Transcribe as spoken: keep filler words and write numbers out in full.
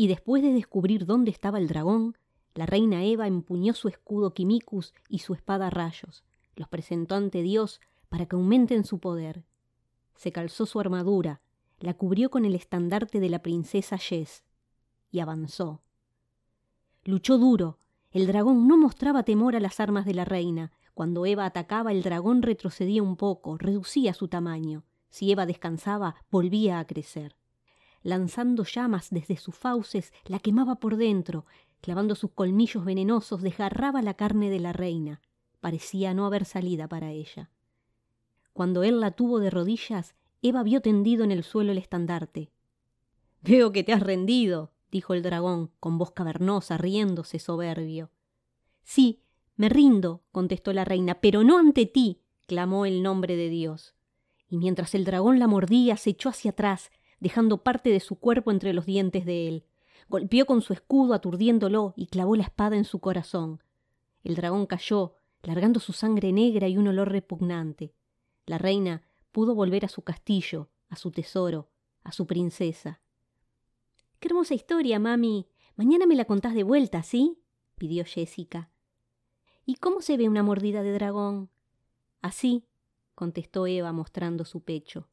Y después de descubrir dónde estaba el dragón, la reina Eva empuñó su escudo Quimicus y su espada Rayos, los presentó ante Dios para que aumenten su poder. Se calzó su armadura, la cubrió con el estandarte de la princesa Yes y avanzó. Luchó duro. El dragón no mostraba temor a las armas de la reina. Cuando Eva atacaba, el dragón retrocedía un poco, reducía su tamaño. Si Eva descansaba, volvía a crecer. Lanzando llamas desde sus fauces, la quemaba por dentro. Clavando sus colmillos venenosos, desgarraba la carne de la reina. Parecía no haber salida para ella. Cuando él la tuvo de rodillas, Eva vio tendido en el suelo el estandarte. «Veo que te has rendido», dijo el dragón, con voz cavernosa, riéndose soberbio. «Sí, me rindo», contestó la reina, «pero no ante ti», clamó el nombre de Dios. Y mientras el dragón la mordía, se echó hacia atrás, dejando parte de su cuerpo entre los dientes de él. Golpeó con su escudo aturdiéndolo y clavó la espada en su corazón. El dragón cayó, largando su sangre negra y un olor repugnante. La reina pudo volver a su castillo, a su tesoro, a su princesa. «Qué hermosa historia, mami. Mañana me la contás de vuelta, ¿sí?», pidió Jessica. «¿Y cómo se ve una mordida de dragón?». «Así», contestó Eva mostrando su pecho.